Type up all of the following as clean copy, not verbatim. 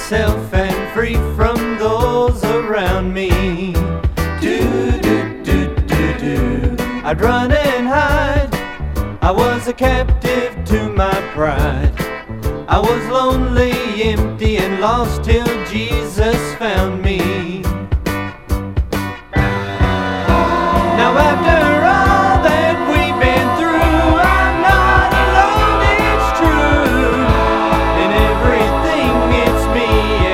myself and free from those around me. Do, do, do, do, do. I'd run and hide. I was a captive to my pride. I was lonely, empty, and lost till Jesus found me. Now after all that we've been through, I'm not alone, it's true. In everything it's me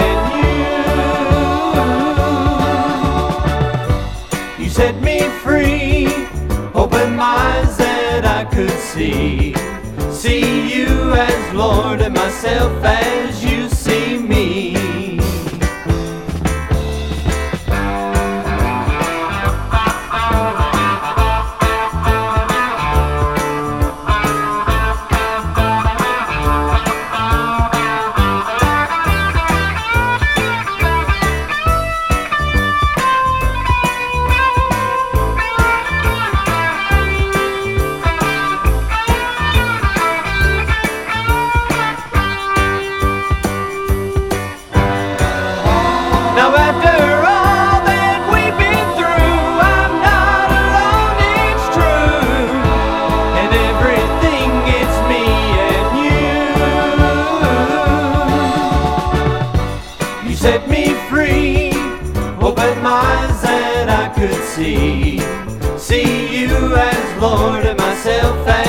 and you. You set me free, opened my eyes that I could see. See you as Lord and myself as you see me. Now after all that we've been through, I'm not alone, it's true. In everything it's me and you. You set me free, opened my eyes that I could see. See you as Lord and myself as